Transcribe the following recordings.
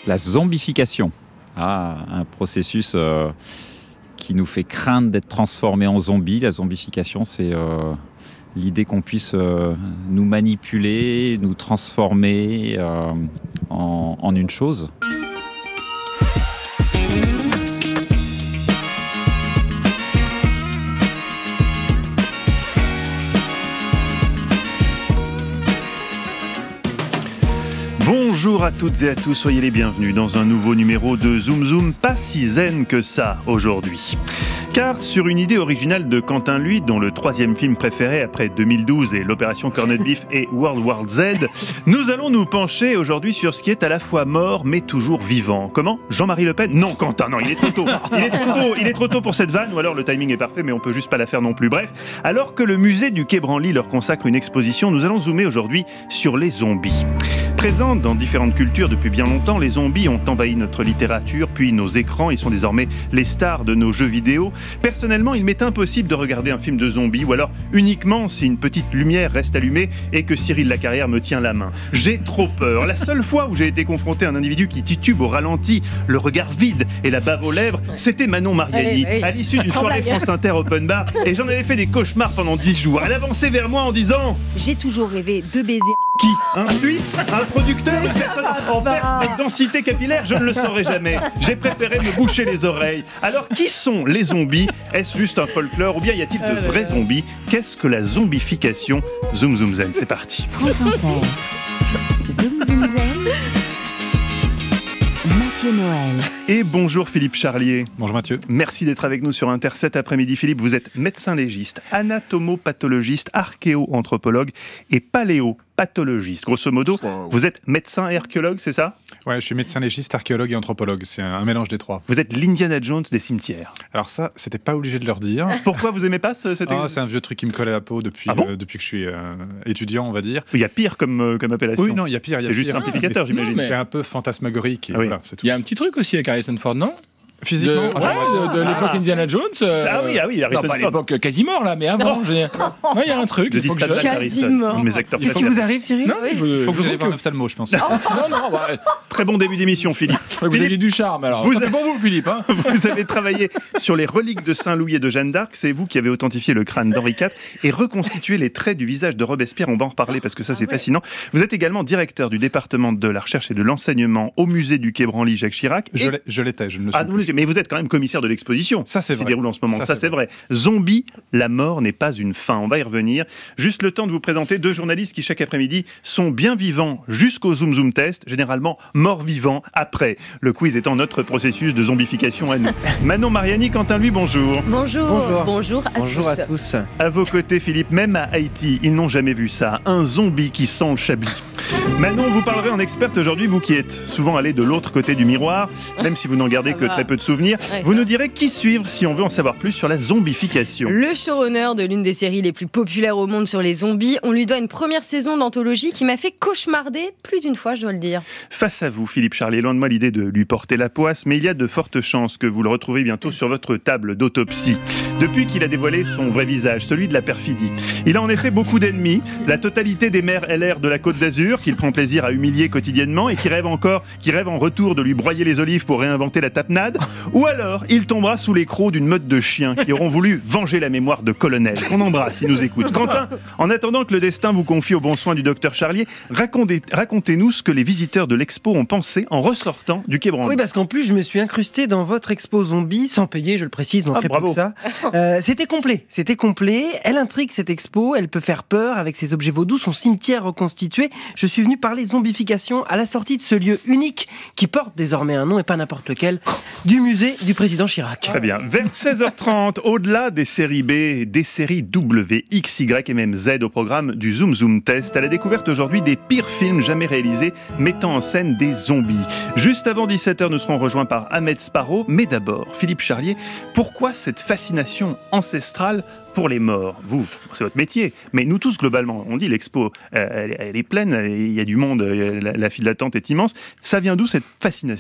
La zombification. Un processus qui nous fait craindre d'être transformé en zombie. La zombification, c'est l'idée qu'on puisse nous manipuler, nous transformer en une chose. Bonjour à toutes et à tous, soyez les bienvenus dans un nouveau numéro de Zoom Zoom, pas si zen que ça aujourd'hui. Car sur une idée originale de Quentin Lui, dont le troisième film préféré après 2012 et l'opération Corned Beef et World War Z, nous allons nous pencher aujourd'hui sur ce qui est à la fois mort mais toujours vivant. Comment ? Jean-Marie Le Pen ? Non, Quentin, non, il est trop tôt. Il est trop tôt pour cette vanne, ou alors le timing est parfait mais on peut juste pas la faire non plus. Bref, alors que le musée du Quai Branly leur consacre une exposition, nous allons zoomer aujourd'hui sur les zombies. Présents dans différentes cultures depuis bien longtemps, les zombies ont envahi notre littérature, puis nos écrans. Ils sont désormais les stars de nos jeux vidéo. Personnellement, il m'est impossible de regarder un film de zombies, ou alors uniquement si une petite lumière reste allumée et que Cyril Lacarrière me tient la main. J'ai trop peur. La seule fois où j'ai été confronté à un individu qui titube au ralenti, le regard vide et la bave aux lèvres, c'était Manon Mariani, à l'issue d'une soirée France Inter Open Bar, et j'en avais fait des cauchemars pendant 10 jours. Elle avançait vers moi en disant « J'ai toujours rêvé de baiser... » Qui ? Un Suisse ? Un producteur ? Une personne en perte de densité capillaire ? Je ne le saurai jamais. J'ai préféré me boucher les oreilles. Alors, qui sont les zombies ? Est-ce juste un folklore ou bien y a-t-il de vrais zombies ? Qu'est-ce que la zombification ? Zoom Zoom Zen, c'est parti. France Inter. Zoom Zoom Zen. Mathieu Noël. Et bonjour Philippe Charlier. Bonjour Mathieu. Merci d'être avec nous sur Inter cet après-midi. Philippe, vous êtes médecin légiste, anatomopathologiste, archéo-anthropologue et paléopathologiste. Grosso modo, vous êtes médecin et archéologue, c'est ça ? Ouais, je suis médecin légiste, archéologue et anthropologue. C'est un mélange des trois. Vous êtes l'Indiana Jones des cimetières. Alors ça, c'était pas obligé de leur dire. Pourquoi vous aimez pas cet c'est un vieux truc qui me colle à la peau depuis que je suis étudiant, on va dire. Il y a pire comme appellation. Oui, non, il y a pire. C'est juste simplificateur, j'imagine. C'est un peu fantasmagorique. Et voilà, c'est tout. Il y a un petit truc aussi avec Harrison Ford, non ? Physiquement, de l'époque Indiana Jones. Ah oui, non, pas à l'époque quasiment là, mais avant. Il y a un truc. Je dis pas quasiment. Mes acteurs Qu'est-ce qui vous arrive, Cyril ? Non, il faut que vous ayez voir un ophtalmo, je pense. Non, Très bon début d'émission, Philippe. vous avez du charme alors. C'est pour vous, Philippe. Hein. Vous avez travaillé sur les reliques de Saint-Louis et de Jeanne d'Arc. C'est vous qui avez authentifié le crâne d'Henri IV et reconstitué les traits du visage de Robespierre. On va en reparler parce que ça, c'est fascinant. Vous êtes également directeur du département de la recherche et de l'enseignement au musée du Quai Branly Jacques Chirac. Je l'étais, je ne le suis plus. Mais vous êtes quand même commissaire de l'exposition. Ça, c'est qui vrai. se déroule en ce moment. Ça, c'est vrai. Zombie, la mort n'est pas une fin. On va y revenir. Juste le temps de vous présenter deux journalistes qui, chaque après-midi, sont bien vivants jusqu'au Zoom Zoom test, généralement morts vivants après. Le quiz étant notre processus de zombification à nous. Manon Mariani, Quentin Lui, bonjour. Bonjour à tous. À vos côtés, Philippe, même à Haïti, ils n'ont jamais vu ça. Un zombie qui sent le chablis. Manon, vous parlerez en experte aujourd'hui, vous qui êtes souvent allé de l'autre côté du miroir, même si vous n'en gardez que très peu de souvenirs. Ouais, vous nous direz qui suivre si on veut en savoir plus sur la zombification. Le showrunner de l'une des séries les plus populaires au monde sur les zombies, on lui doit une première saison d'anthologie qui m'a fait cauchemarder plus d'une fois, je dois le dire. Face à vous, Philippe Charlier, loin de moi l'idée de lui porter la poisse, mais il y a de fortes chances que vous le retrouvez bientôt sur votre table d'autopsie. Depuis qu'il a dévoilé son vrai visage, celui de la perfidie. Il a en effet beaucoup d'ennemis, la totalité des maires LR de la Côte d'Azur, qu'il prend plaisir à humilier quotidiennement et qui rêvent en retour de lui broyer les olives pour réinventer la tapenade, ou alors il tombera sous les crocs d'une meute de chiens qui auront voulu venger la mémoire de colonel, qu'on embrasse, il nous écoute. Quentin, en attendant que le destin vous confie au bon soin du docteur Charlier, racontez-nous ce que les visiteurs de l'expo ont pensé en ressortant du Quai Branly. Oui, parce qu'en plus, je me suis incrusté dans votre expo zombie, sans payer, je le précise, donc très peu bravo. que ça. C'était complet. Elle intrigue cette expo, elle peut faire peur avec ses objets vaudous, son cimetière reconstitué. Je suis venu parler zombification à la sortie de ce lieu unique qui porte désormais un nom et pas n'importe lequel, du musée du président Chirac. Très bien. Vers 16h30, au-delà des séries B, des séries W, X, Y et même Z au programme du Zoom Zoom Test, à la découverte aujourd'hui des pires films jamais réalisés mettant en scène des zombies. Juste avant 17h, nous serons rejoints par Ahmed Sparrow. Mais d'abord, Philippe Charlier, pourquoi cette fascination ancestrale pour les morts? Vous, c'est votre métier, mais nous tous globalement, on dit l'expo, elle est pleine, il y a du monde, la file d'attente est immense. Ça vient d'où cette fascination ?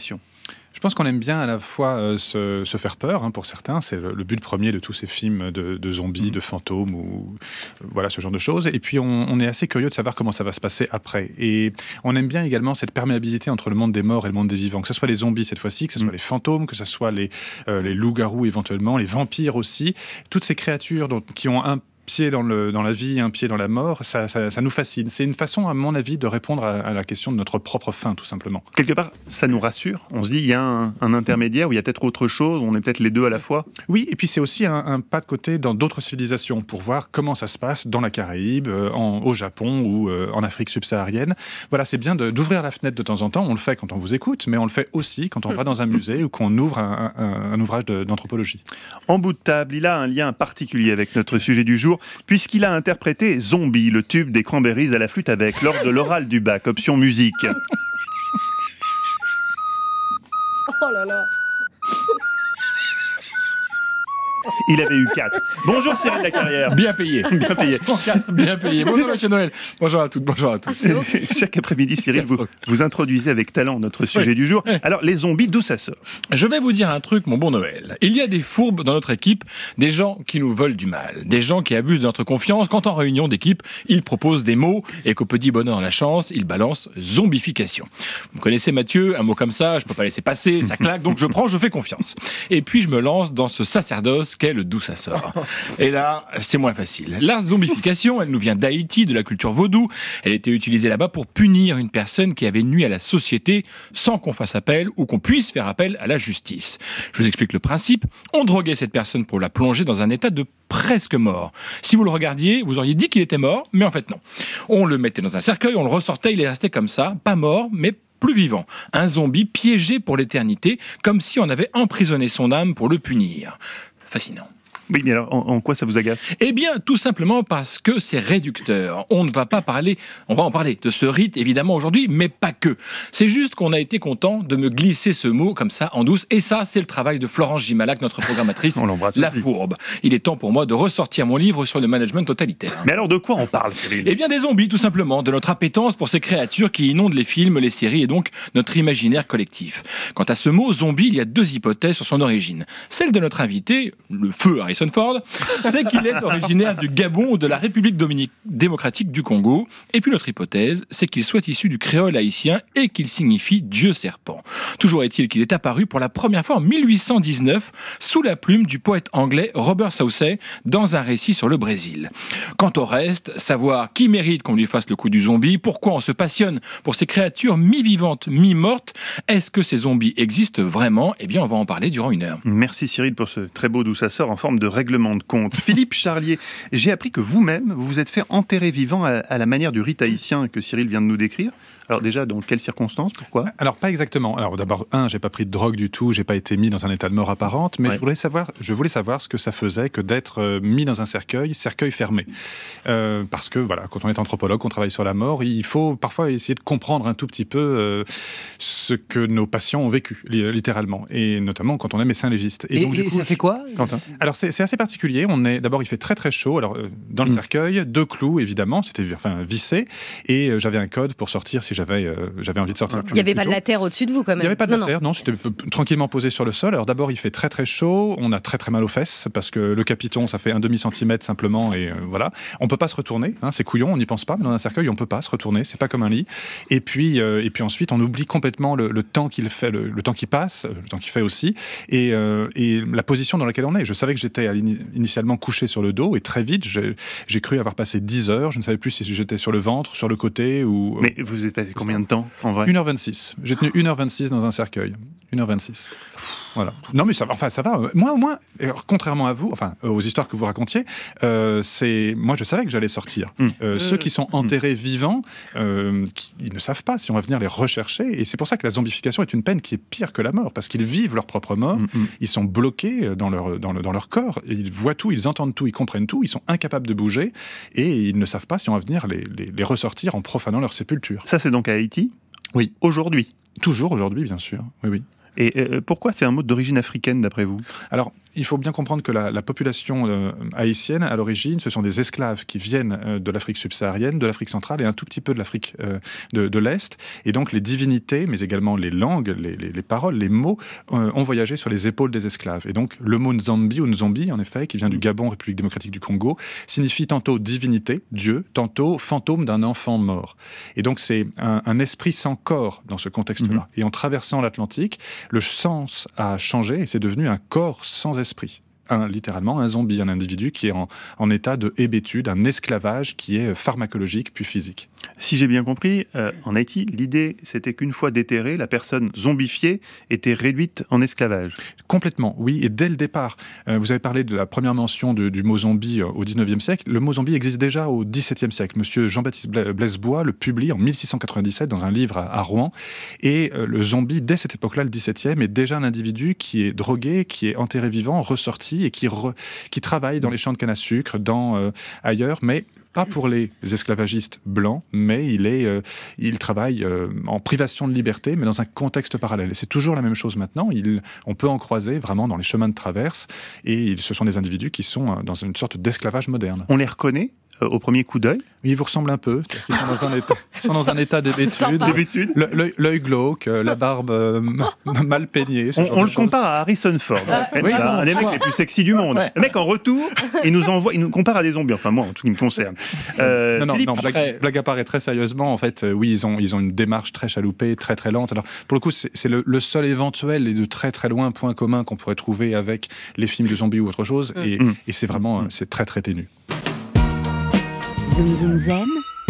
Je pense qu'on aime bien à la fois se faire peur, pour certains. C'est le but premier de tous ces films de zombies, de fantômes, ou voilà, ce genre de choses. Et puis, on est assez curieux de savoir comment ça va se passer après. Et on aime bien également cette perméabilité entre le monde des morts et le monde des vivants. Que ce soit les zombies cette fois-ci, que ce soit les fantômes, que ce soit les loups-garous éventuellement, les vampires aussi. Toutes ces créatures qui ont un pied dans la vie, un pied dans la mort, ça nous fascine. C'est une façon, à mon avis, de répondre à la question de notre propre fin, tout simplement. Quelque part, ça nous rassure. On se dit, il y a un intermédiaire où il y a peut-être autre chose, on est peut-être les deux à la fois. Oui, et puis c'est aussi un pas de côté dans d'autres civilisations pour voir comment ça se passe dans la Caraïbe, au Japon ou en Afrique subsaharienne. Voilà, c'est bien d'ouvrir la fenêtre de temps en temps. On le fait quand on vous écoute, mais on le fait aussi quand on va dans un musée ou qu'on ouvre un ouvrage d'anthropologie. En bout de table, il a un lien particulier avec notre sujet du jour, puisqu'il a interprété Zombie, le tube des Cranberries à la flûte avec, lors de l'oral du bac, option musique. Oh là là. Il avait eu 4. Bonjour Cyril Lacarrière. Bien payé. Bien payé. Bien payé. Bonjour Monsieur Noël. Bonjour à toutes, bonjour à tous. Chaque après-midi, Cyril, vous introduisez avec talent notre sujet du jour. Alors, les zombies, d'où ça sort? Je vais vous dire un truc, mon bon Noël. Il y a des fourbes dans notre équipe, des gens qui nous veulent du mal, des gens qui abusent de notre confiance quand en réunion d'équipe, ils proposent des mots et qu'au petit bonheur la chance, ils balancent zombification. Vous me connaissez Mathieu, un mot comme ça, je peux pas laisser passer, ça claque, donc je fais confiance. Et puis je me lance dans ce sacerdoce qu'est le d'où ça sort. Et là, c'est moins facile. La zombification, elle nous vient d'Haïti, de la culture vaudou. Elle était utilisée là-bas pour punir une personne qui avait nui à la société sans qu'on fasse appel ou qu'on puisse faire appel à la justice. Je vous explique le principe. On droguait cette personne pour la plonger dans un état de presque mort. Si vous le regardiez, vous auriez dit qu'il était mort, mais en fait non. On le mettait dans un cercueil, on le ressortait, il est resté comme ça, pas mort, mais plus vivant. Un zombie piégé pour l'éternité, comme si on avait emprisonné son âme pour le punir. Fascinant. Oui, mais alors, en quoi ça vous agace? Eh bien, tout simplement parce que c'est réducteur. On va en parler de ce rite, évidemment, aujourd'hui, mais pas que. C'est juste qu'on a été content de me glisser ce mot comme ça, en douce, et ça, c'est le travail de Florence Gimalac, notre programmatrice, On l'embrasse La aussi. Fourbe. Il est temps pour moi de ressortir mon livre sur le management totalitaire. Mais alors, de quoi on parle, Cyril? Eh bien, des zombies, tout simplement, de notre appétence pour ces créatures qui inondent les films, les séries et donc notre imaginaire collectif. Quant à ce mot zombie, il y a deux hypothèses sur son origine. Celle de notre invité, le feu Harrison Ford, c'est qu'il est originaire du Gabon ou de la République démocratique du Congo. Et puis l'autre hypothèse, c'est qu'il soit issu du créole haïtien et qu'il signifie Dieu serpent. Toujours est-il qu'il est apparu pour la première fois en 1819 sous la plume du poète anglais Robert Southey dans un récit sur le Brésil. Quant au reste, savoir qui mérite qu'on lui fasse le coup du zombie, pourquoi on se passionne pour ces créatures mi-vivantes, mi-mortes, est-ce que ces zombies existent vraiment? Eh bien, on va en parler durant 1 heure. Merci Cyril pour ce très beau d'où ça sort en forme de règlement de compte. Philippe Charlier, j'ai appris que vous-même, vous vous êtes fait enterrer vivant à la manière du rite haïtien que Cyril vient de nous décrire. Alors déjà, dans quelles circonstances? Pourquoi? Alors, pas exactement. Alors d'abord, j'ai pas pris de drogue du tout, j'ai pas été mis dans un état de mort apparente, mais Ouais. je voulais savoir ce que ça faisait que d'être mis dans un cercueil fermé. Parce que, voilà, quand on est anthropologue, on travaille sur la mort, il faut parfois essayer de comprendre un tout petit peu ce que nos patients ont vécu, littéralement, et notamment quand on est médecin légiste. Et, donc, du coup, ça fait quoi? Quentin? Alors c'est assez particulier. D'abord il fait très très chaud. Alors dans le cercueil, 2 clous évidemment, c'était vissé, et j'avais un code pour sortir si j'avais envie de sortir. Il n'y avait pas de la terre au-dessus de vous, quand même. Il n'y avait pas de Non, terre, non, c'était tranquillement posé sur le sol. Alors d'abord il fait très très chaud, on a très très mal aux fesses parce que le capiton ça fait 1/2 centimètre simplement, et voilà. On peut pas se retourner, c'est couillon, on n'y pense pas, mais dans un cercueil on peut pas se retourner, c'est pas comme un lit. Et puis ensuite on oublie complètement le temps qu'il fait, le temps qui passe, le temps qu'il fait aussi, et la position dans laquelle on est. Je savais que j'étais initialement couché sur le dos, et très vite j'ai cru avoir passé 10 heures. Je ne savais plus si j'étais sur le ventre, sur le côté ou... Mais vous êtes passé combien de temps en vrai? 1h26. J'ai tenu 1h26 dans un cercueil. 1h26. Voilà. Non mais ça va. Moi au moins, contrairement à vous, aux histoires que vous racontiez, moi je savais que j'allais sortir. Ceux qui sont enterrés vivants, ils ne savent pas si on va venir les rechercher, et c'est pour ça que la zombification est une peine qui est pire que la mort, parce qu'ils vivent leur propre mort, ils sont bloqués dans leur corps, ils voient tout, ils entendent tout, ils comprennent tout, ils sont incapables de bouger, et ils ne savent pas si on va venir les ressortir en profanant leur sépulture. Ça c'est donc à Haïti? Oui. Aujourd'hui? Toujours aujourd'hui, bien sûr. Oui. Et pourquoi c'est un mot d'origine africaine d'après vous? Alors, il faut bien comprendre que la population haïtienne, à l'origine, ce sont des esclaves qui viennent de l'Afrique subsaharienne, de l'Afrique centrale et un tout petit peu de l'Afrique de l'Est. Et donc les divinités, mais également les langues, les paroles, les mots, ont voyagé sur les épaules des esclaves. Et donc le mot Nzambi ou Nzombi, en effet, qui vient du Gabon, République démocratique du Congo, signifie tantôt divinité, Dieu, tantôt fantôme d'un enfant mort. Et donc c'est un esprit sans corps dans ce contexte-là. Et en traversant l'Atlantique, le sens a changé et c'est devenu un corps sans esprit. Littéralement un zombie, un individu qui est en état de hébétude, un esclavage qui est pharmacologique puis physique. Si j'ai bien compris, en Haïti, l'idée c'était qu'une fois déterrée, la personne zombifiée était réduite en esclavage. Complètement, oui, et dès le départ. Vous avez parlé de la première mention du mot zombie au XIXe siècle. Le mot zombie existe déjà au XVIIe siècle. Monsieur Jean-Baptiste Blaise-Bois le publie en 1697 dans un livre à Rouen. Et le zombie, dès cette époque-là, le XVIIe, est déjà un individu qui est drogué, qui est enterré vivant, ressorti et qui travaille dans les champs de canne à sucre, ailleurs, mais pas pour les esclavagistes blancs, mais il travaille en privation de liberté, mais dans un contexte parallèle. Et c'est toujours la même chose maintenant. On peut en croiser vraiment dans les chemins de traverse, et ce sont des individus qui sont dans une sorte d'esclavage moderne. On les reconnaît au premier coup d'œil? Oui, ils vous ressemblent un peu. Ils sont dans un état d'hébétude. L'œil glauque, la barbe mal peignée. On le compare à Harrison Ford. Un des mecs les plus sexy du monde. Ouais. Le mec, en retour, il nous compare à des zombies. Enfin, moi, en tout ce qui me concerne. Blague à part et très sérieusement, en fait, oui, ils ont une démarche très chaloupée, très très lente. Alors, pour le coup, c'est le seul éventuel et de très très loin point commun qu'on pourrait trouver avec les films de zombies ou autre chose. Et c'est vraiment, c'est très très ténu. Zoom Zoom Zen,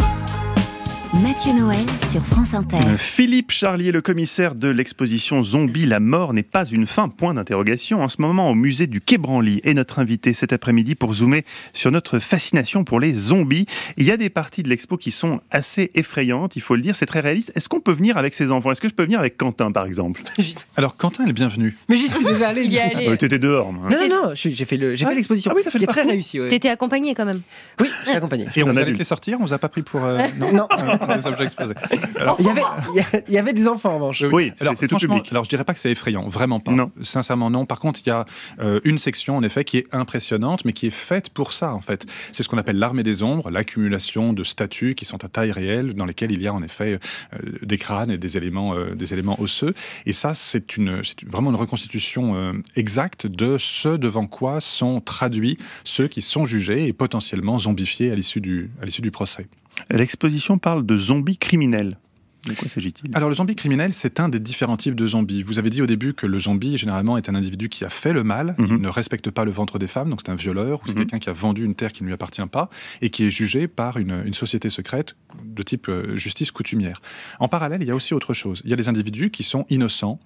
Mathieu Noël sur France Inter. Philippe Charlier, le commissaire de l'exposition Zombie, la mort n'est pas une fin, point d'interrogation, en ce moment au musée du Quai Branly, est notre invité cet après-midi pour zoomer sur notre fascination pour les zombies. Il y a des parties de l'expo qui sont assez effrayantes, il faut le dire, c'est très réaliste. Est-ce qu'on peut venir avec ses enfants? Est-ce que je peux venir avec Quentin, par exemple? Alors, Quentin est le bienvenu. Mais j'y suis déjà allé. Il y est allé. T'étais dehors. Moi. Non, j'ai fait l'exposition, qui est très réussie. Ouais. T'étais accompagné quand même. Oui, je suis accompagné. Et on vous a laissé sortir? On vous a pas pris pour... Non. Des objets exposés. Alors, il y avait des enfants en revanche. Oui, c'est tout public. Alors je dirais pas que c'est effrayant, vraiment pas. Non. Sincèrement non. Par contre, il y a une section en effet qui est impressionnante, mais qui est faite pour ça en fait. C'est ce qu'on appelle l'armée des ombres, l'accumulation de statues qui sont à taille réelle, dans lesquelles il y a en effet des crânes et des éléments osseux. Et ça, c'est vraiment une reconstitution exacte de ce devant quoi sont traduits ceux qui sont jugés et potentiellement zombifiés à l'issue du procès. L'exposition parle de zombies criminels. De quoi s'agit-il? Alors, le zombie criminel, c'est un des différents types de zombies. Vous avez dit au début que le zombie, généralement, est un individu qui a fait le mal, il ne respecte pas le ventre des femmes, donc c'est un violeur, ou c'est quelqu'un qui a vendu une terre qui ne lui appartient pas, et qui est jugé par une société secrète de type justice coutumière. En parallèle, il y a aussi autre chose. Il y a des individus qui sont innocents,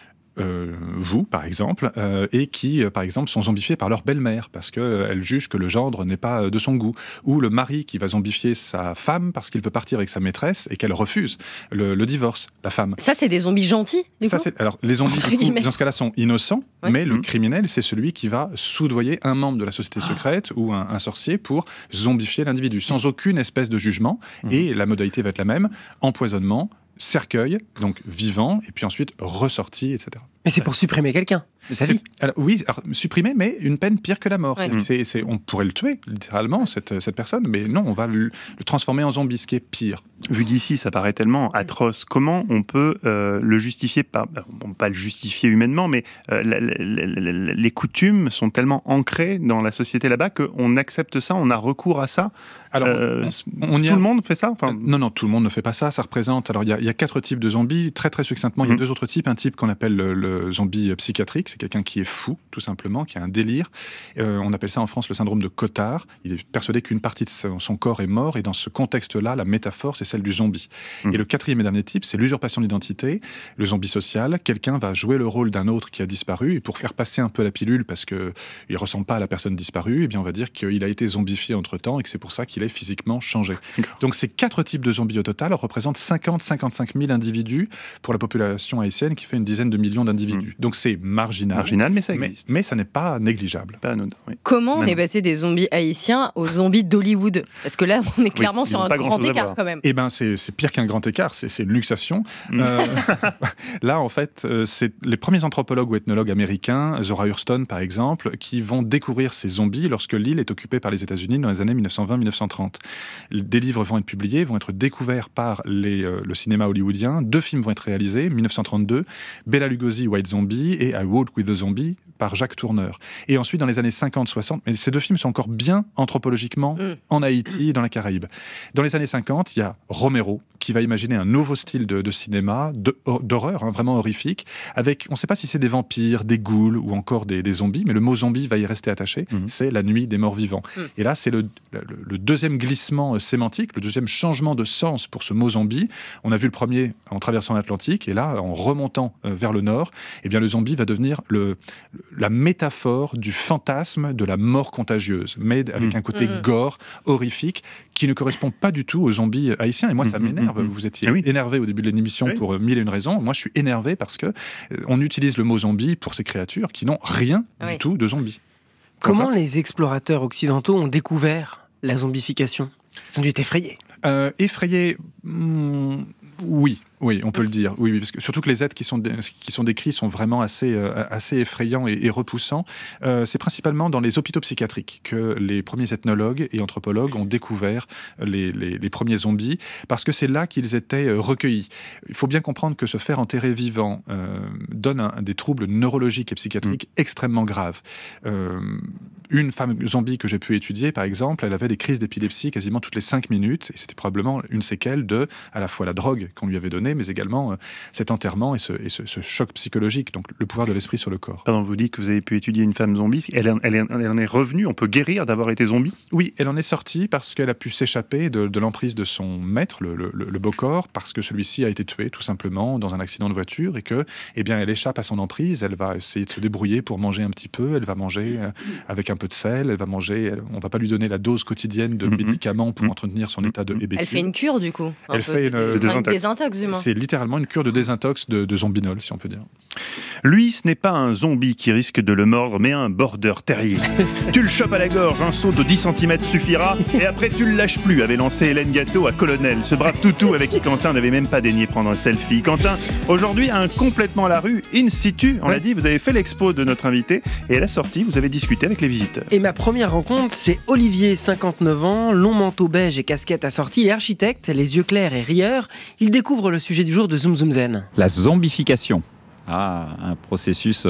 vous, par exemple, et qui, par exemple, sont zombifiés par leur belle-mère parce qu'elle juge que le gendre n'est pas de son goût. Ou le mari qui va zombifier sa femme parce qu'il veut partir avec sa maîtresse et qu'elle refuse le divorce, la femme. Ça, c'est des zombies gentils, du coup? Alors, les zombies, dans ce cas-là, sont innocents, mais le criminel, c'est celui qui va soudoyer un membre de la société secrète ou un sorcier pour zombifier l'individu, sans aucune espèce de jugement. Et la modalité va être la même, empoisonnement, cercueil, donc vivant, et puis ensuite ressorti, etc. Mais c'est pour supprimer quelqu'un de sa vie. Alors, oui, supprimer, mais une peine pire que la mort. Ouais. On pourrait le tuer, littéralement, cette personne, mais non, on va le transformer en zombie, ce qui est pire. Vu d'ici, ça paraît tellement atroce. Comment on peut le justifier? On ne peut pas le justifier humainement, mais les coutumes sont tellement ancrées dans la société là-bas qu'on accepte ça, on a recours à ça. Alors, tout le monde fait ça? Non, tout le monde ne fait pas ça. Ça représente... Alors, il y a 4 types de zombies. Très, très succinctement, il y a 2 autres types. Un type qu'on appelle le zombie psychiatrique. C'est quelqu'un qui est fou, tout simplement, qui a un délire. On appelle ça en France le syndrome de Cotard. Il est persuadé qu'une partie de son corps est mort. Et dans ce contexte-là, la métaphore, c'est celle du zombie. Et le 4e et dernier type, c'est l'usurpation d'identité. Le zombie social. Quelqu'un va jouer le rôle d'un autre qui a disparu. Et pour faire passer un peu la pilule, parce qu'il ne ressemble pas à la personne disparue, eh bien, on va dire qu'il a été zombifié entre-temps et que c'est pour ça qu'il est physiquement changé. Donc ces 4 types de zombies au total représentent 50-55 000 individus pour la population haïtienne qui fait une dizaine de millions d'individus. individus. Donc c'est marginal. Marginal, mais ça existe. Mais ça n'est pas négligeable. Pas anodin, oui. Comment on est passé des zombies haïtiens aux zombies d'Hollywood? Parce que là, on est clairement sur un pas grand grand-chose à écart voir. quand même. Eh ben, c'est pire qu'un grand écart, c'est une luxation. Là, en fait, c'est les premiers anthropologues ou ethnologues américains, Zora Hurston par exemple, qui vont découvrir ces zombies lorsque l'île est occupée par les États-Unis dans les années 1920-1930. Des livres vont être publiés, vont être découverts par le cinéma hollywoodien. 2 films vont être réalisés, 1932, Bela Lugosi, White Zombie, et I Walk with the Zombie, par Jacques Tourneur. Et ensuite, dans les années 50-60, mais ces 2 films sont encore bien anthropologiquement en Haïti et dans la Caraïbe. Dans les années 50, il y a Romero, qui va imaginer un nouveau style de cinéma, d'horreur, vraiment horrifique, avec, on ne sait pas si c'est des vampires, des ghouls ou encore des zombies, mais le mot zombie va y rester attaché, c'est La Nuit des Morts Vivants. Et là, c'est le deuxième glissement sémantique, le deuxième changement de sens pour ce mot zombie. On a vu le premier en traversant l'Atlantique, et là, en remontant vers le nord, eh bien, le zombie va devenir la métaphore du fantasme de la mort contagieuse, mais avec un côté gore, horrifique, qui ne correspond pas du tout aux zombies haïtiens. Et moi, ça m'énerve. Vous étiez énervé au début de l'émission pour 1001 raisons. Moi, je suis énervé parce que on utilise le mot zombie pour ces créatures qui n'ont rien du tout de zombies. Comment les explorateurs occidentaux ont découvert la zombification? Ils ont dû être effrayés. Effrayés, oui, on peut le dire. Oui, parce que surtout que les êtres qui sont décrits sont vraiment assez effrayants et repoussants. C'est principalement dans les hôpitaux psychiatriques que les premiers ethnologues et anthropologues ont découvert les premiers zombies, parce que c'est là qu'ils étaient recueillis. Il faut bien comprendre que se faire enterrer vivant donne des troubles neurologiques et psychiatriques extrêmement graves. Une femme zombie que j'ai pu étudier, par exemple, elle avait des crises d'épilepsie quasiment toutes les 5 minutes, et c'était probablement une séquelle de à la fois la drogue qu'on lui avait donnée, mais également cet enterrement et ce choc psychologique, donc le pouvoir de l'esprit sur le corps. Pardon, vous dites que vous avez pu étudier une femme zombie. Elle en est revenue, on peut guérir d'avoir été zombie? Oui, elle en est sortie parce qu'elle a pu s'échapper de l'emprise de son maître, le Bokor, parce que celui-ci a été tué tout simplement dans un accident de voiture, et que, eh bien, elle échappe à son emprise. Elle va essayer de se débrouiller pour manger un petit peu. Elle va manger avec un peu de sel. Elle va manger. On va pas lui donner la dose quotidienne de médicaments pour entretenir son état de hébétude. Elle fait une cure du coup. Elle fait une désintox du moins. C'est littéralement une cure de désintox de zombinol, si on peut dire. Lui, ce n'est pas un zombie qui risque de le mordre, mais un border terrier. Tu le chopes à la gorge, un saut de 10 cm suffira, et après tu le lâches plus, avait lancé Hélène Gâteau à Colonel, ce brave toutou avec qui Quentin n'avait même pas daigné prendre un selfie. Quentin, aujourd'hui, complètement à la rue, in situ, on l'a dit, vous avez fait l'expo de notre invité, et à la sortie, vous avez discuté avec les visiteurs. Et ma première rencontre, c'est Olivier, 59 ans, long manteau beige et casquette assortie, il est architecte, les yeux clairs et rieur. Il découvre le sujet du jour de Zoom Zoom Zen. La zombification. Un processus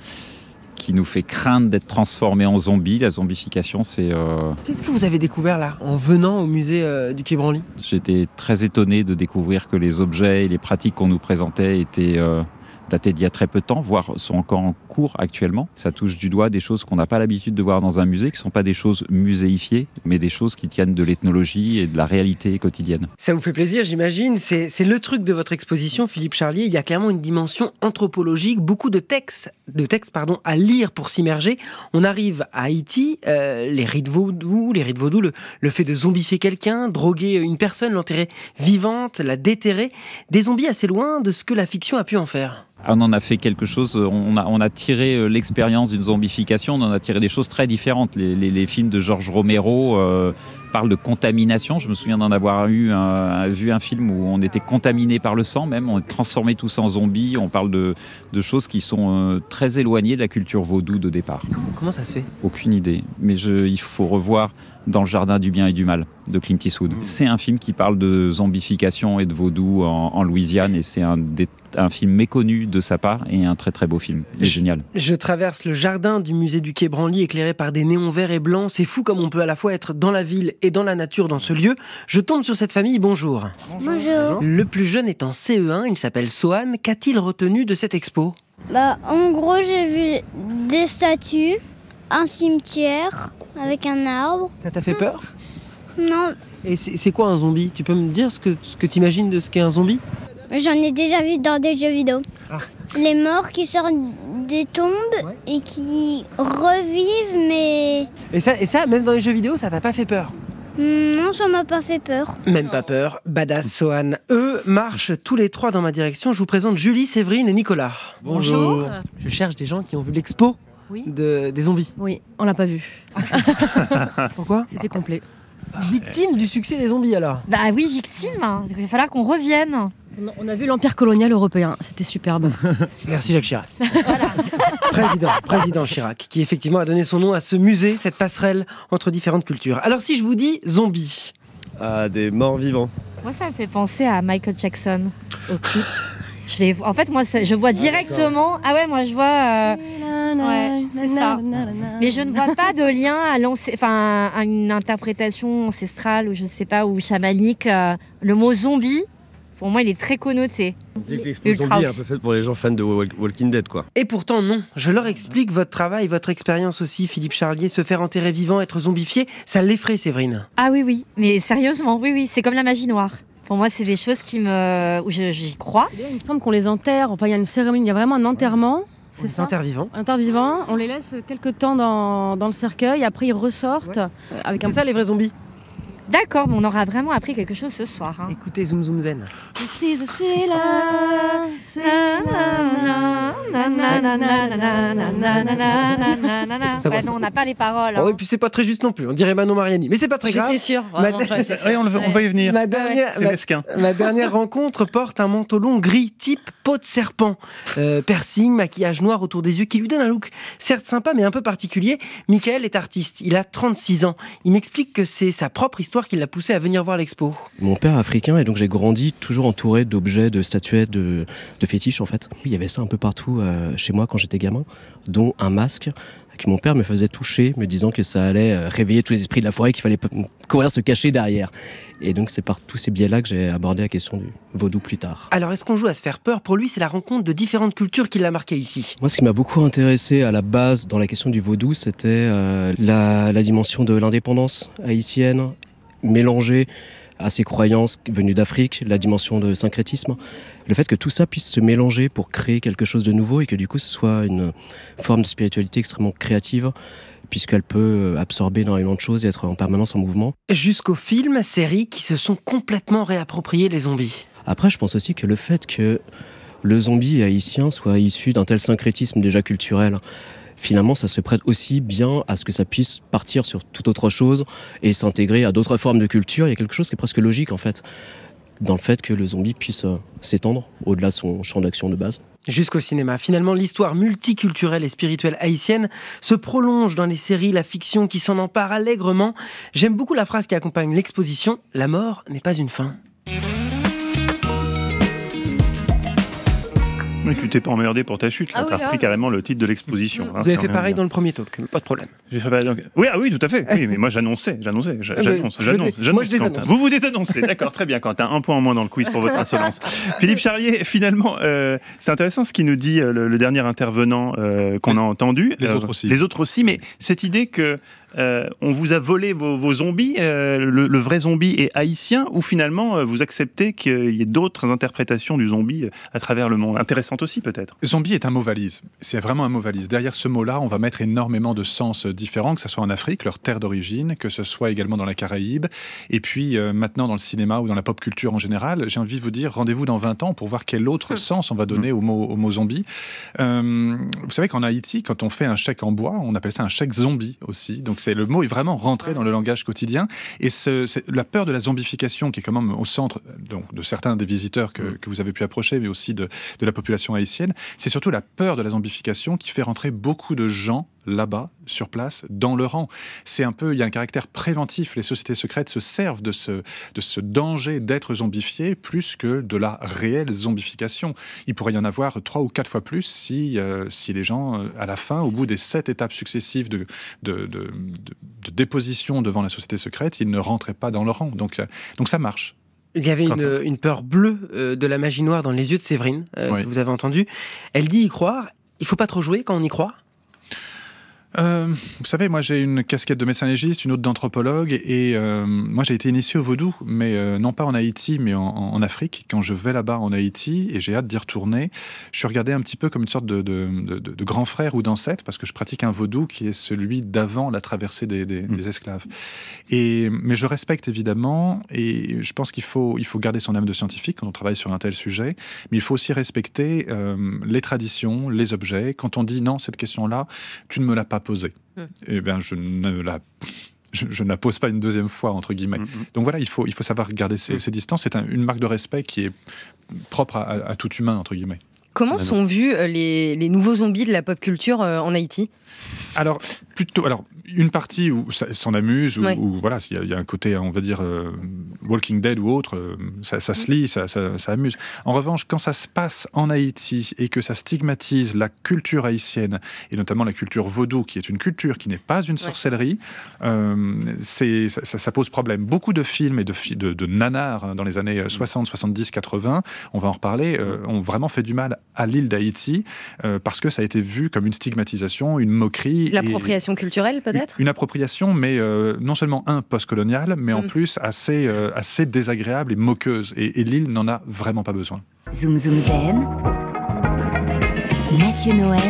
qui nous fait craindre d'être transformé en zombie. La zombification, c'est... Qu'est-ce que vous avez découvert là, en venant au musée du Quai Branly? J'étais très étonné de découvrir que les objets et les pratiques qu'on nous présentait étaient datés d'il y a très peu de temps, voire sont encore en cours actuellement. Ça touche du doigt des choses qu'on n'a pas l'habitude de voir dans un musée, qui ne sont pas des choses muséifiées, mais des choses qui tiennent de l'ethnologie et de la réalité quotidienne. Ça vous fait plaisir, j'imagine. C'est le truc de votre exposition, Philippe Charlier. Il y a clairement une dimension anthropologique, beaucoup de textes à lire pour s'immerger. On arrive à Haïti, les rites vaudou, le fait de zombifier quelqu'un, droguer une personne, l'enterrer vivante, la déterrer. Des zombies assez loin de ce que la fiction a pu en faire. On en a fait quelque chose, on a tiré l'expérience d'une zombification, on en a tiré des choses très différentes. Les films de George Romero parlent de contamination. Je me souviens d'en avoir vu un film où on était contaminé par le sang même, on est transformé tous en zombies. On parle de choses qui sont très éloignées de la culture vaudou de départ. Comment ça se fait? Aucune idée, mais il faut revoir Dans le jardin du bien et du mal de Clint Eastwood. C'est un film qui parle de zombification et de vaudou en Louisiane, et c'est un film méconnu de sa part et un très très beau film. Il est génial. Je traverse le jardin du musée du Quai Branly éclairé par des néons verts et blancs. C'est fou comme on peut à la fois être dans la ville et dans la nature dans ce lieu. Je tombe sur cette famille, bonjour. Bonjour. Le plus jeune est en CE1, il s'appelle Sohan. Qu'a-t-il retenu de cette expo? En gros, j'ai vu des statues, un cimetière avec un arbre. Ça t'a fait peur? Non, Et c'est quoi un zombie? Tu peux me dire ce que tu imagines de ce qu'est un zombie? j'en ai déjà vu dans des jeux vidéo. Ah. Les morts qui sortent des tombes et qui revivent, mais... Et ça, même dans les jeux vidéo, ça t'a pas fait peur? Non, ça m'a pas fait peur. Même pas peur, badass Sohan. Eux marchent tous les trois dans ma direction. Je vous présente Julie, Séverine et Nicolas. Bonjour. Je cherche des gens qui ont vu l'expo des zombies. Oui, on l'a pas vu. Pourquoi ? C'était complet. Victime du succès des zombies alors. Bah oui, victime. Il va falloir qu'on revienne. On a vu l'Empire colonial européen, c'était superbe. Merci Jacques Chirac. Président Chirac, qui effectivement a donné son nom à ce musée, cette passerelle entre différentes cultures. Alors si je vous dis zombies. Des morts vivants. Moi, ça me fait penser à Michael Jackson au clip. En fait, moi, je vois directement. Ah ouais, moi, je vois. Ouais, c'est ça. Mais je ne vois pas de lien à une interprétation ancestrale ou je sais pas, ou chamanique. Le mot zombie, pour moi, il est très connoté. On dit que l'expo zombie est un peu faite pour les gens fans de Walking Dead, quoi. Et pourtant, non. Je leur explique votre travail, votre expérience aussi, Philippe Charlier. Se faire enterrer vivant, être zombifié, ça l'effraie, Séverine. Ah oui. Mais sérieusement, oui. C'est comme la magie noire. Pour moi, c'est des choses où j'y crois. Il me semble qu'on les enterre. Enfin, il y a une cérémonie, il y a vraiment un enterrement. C'est ça. Enterre-vivant. Enterre-vivant. On les laisse quelques temps dans le cercueil. Après, ils ressortent. Avec C'est ça, les vrais zombies. D'accord, mais on aura vraiment appris quelque chose ce soir. Hein. Écoutez Zoom Zoom Zen. Non, on n'a pas les paroles. Oh, et puis c'est pas très juste non plus. On dirait Manon Mariani, mais c'est pas très grave. J'étais sûre. On va y venir. C'est mesquin. Ma dernière rencontre porte un manteau long gris type peau de serpent, piercing, maquillage noir autour des yeux qui lui donne un look certes sympa mais un peu particulier. Michael est artiste. Il a 36 ans. Il m'explique que c'est sa propre histoire qui l'a poussé à venir voir l'expo. Mon père est africain et donc j'ai grandi toujours entouré d'objets, de statuettes, de fétiches en fait. Il y avait ça un peu partout chez moi quand j'étais gamin, dont un masque que mon père me faisait toucher, me disant que ça allait réveiller tous les esprits de la forêt, qu'il fallait courir se cacher derrière. Et donc c'est par tous ces biais-là que j'ai abordé la question du vaudou plus tard. Alors est-ce qu'on joue à se faire peur ? Pour lui, c'est la rencontre de différentes cultures qui l'a marqué ici. Moi, ce qui m'a beaucoup intéressé à la base dans la question du vaudou, c'était la dimension de l'indépendance haïtienne, mélangée à ces croyances venues d'Afrique, la dimension de syncrétisme, le fait que tout ça puisse se mélanger pour créer quelque chose de nouveau et que du coup ce soit une forme de spiritualité extrêmement créative puisqu'elle peut absorber énormément de choses et être en permanence en mouvement. Jusqu'aux films, séries qui se sont complètement réappropriés les zombies. Après, je pense aussi que le fait que le zombie haïtien soit issu d'un tel syncrétisme déjà culturel, finalement, ça se prête aussi bien à ce que ça puisse partir sur toute autre chose et s'intégrer à d'autres formes de culture. Il y a quelque chose qui est presque logique, en fait, dans le fait que le zombie puisse s'étendre au-delà de son champ d'action de base. Jusqu'au cinéma. Finalement, l'histoire multiculturelle et spirituelle haïtienne se prolonge dans les séries, la fiction qui s'en empare allègrement. J'aime beaucoup la phrase qui accompagne l'exposition « La mort n'est pas une fin ». Mais tu t'es pas emmerdé pour ta chute, tu as repris carrément le titre de l'exposition. Vous avez fait pareil dans le premier talk, pas de problème. Oui, tout à fait. Oui, mais moi j'annonce. Moi je désanonce. Vous désannoncez, d'accord, très bien Quentin. Un point en moins dans le quiz pour votre insolence. Philippe Charlier, finalement, c'est intéressant ce qu'il nous dit le dernier intervenant qu'on a entendu. Les autres aussi. Les autres aussi, mais cette idée que on vous a volé vos zombies, le vrai zombie est haïtien, ou finalement vous acceptez qu'il y ait d'autres interprétations du zombie à travers le monde, intéressantes aussi peut-être. Zombie est un mot valise, c'est vraiment un mot valise. Derrière ce mot-là, on va mettre énormément de sens différents, que ce soit en Afrique, leur terre d'origine, que ce soit également dans la Caraïbe, et puis maintenant dans le cinéma ou dans la pop culture en général. J'ai envie de vous dire, rendez-vous dans 20 ans pour voir quel autre sens on va donner au mot zombie. Vous savez qu'en Haïti, quand on fait un chèque en bois, on appelle ça un chèque zombie aussi, donc le mot est vraiment rentré dans le langage quotidien. Et c'est la peur de la zombification qui est quand même au centre donc, de certains des visiteurs que vous avez pu approcher, mais aussi de la population haïtienne. C'est surtout la peur de la zombification qui fait rentrer beaucoup de gens là-bas, sur place, dans le rang. Il y a un caractère préventif. Les sociétés secrètes se servent de ce danger d'être zombifié plus que de la réelle zombification. Il pourrait y en avoir 3 ou 4 fois plus si les gens, à la fin, au bout des 7 étapes successives de déposition devant la société secrète, ils ne rentraient pas dans le rang. Donc ça marche. Il y avait une peur bleue de la magie noire dans les yeux de Séverine, que vous avez entendu. Elle dit y croire. Il ne faut pas trop jouer quand on y croit. Vous savez, moi j'ai une casquette de médecin légiste, une autre d'anthropologue, et moi j'ai été initié au vaudou, mais non pas en Haïti, mais en Afrique. Quand je vais là-bas en Haïti, et j'ai hâte d'y retourner, je suis regardé un petit peu comme une sorte de grand frère ou d'ancêtre, parce que je pratique un vaudou qui est celui d'avant la traversée des esclaves. Mais je respecte évidemment, et je pense qu'il faut garder son âme de scientifique quand on travaille sur un tel sujet, mais il faut aussi respecter les traditions, les objets. Quand on dit non, cette question-là, tu ne me l'as pas posée. Eh bien, je ne la pose pas une deuxième fois, entre guillemets. Donc voilà, il faut savoir garder ces distances. C'est une marque de respect qui est propre à tout humain, entre guillemets. Comment sont vus les nouveaux zombies de la pop culture en Haïti ? Alors, une partie où ça s'en amuse, où voilà, il y a un côté, on va dire, Walking Dead ou autre, ça se lit, ça amuse. En revanche, quand ça se passe en Haïti et que ça stigmatise la culture haïtienne, et notamment la culture vaudou, qui est une culture qui n'est pas une sorcellerie, ça pose problème. Beaucoup de films et de nanars dans les années 60, 70, 80, on va en reparler, ont vraiment fait du mal à l'île d'Haïti, parce que ça a été vu comme une stigmatisation, une moquerie. L'appropriation culturelle, peut-être ? Une appropriation, mais non seulement post-coloniale, mais en plus assez désagréable et moqueuse. Et l'île n'en a vraiment pas besoin. Zoom Zoom Zen, Mathieu Noël